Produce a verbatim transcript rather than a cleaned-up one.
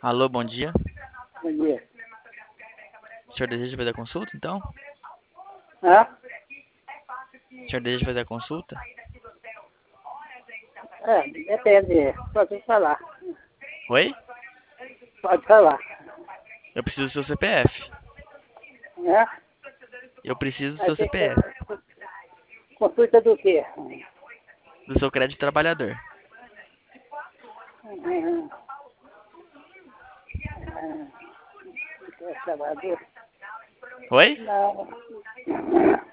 Alô, bom dia. Bom dia. O senhor deseja fazer a consulta, então? Hã? O senhor deseja fazer a consulta? É, depende. Pode falar. Oi? Pode falar. Eu preciso do seu C P F. Né? Eu preciso do Aí seu tem que... C P F. Consulta do quê? Do seu crédito trabalhador. Hum, hum, Trabalhador? Oi? Não.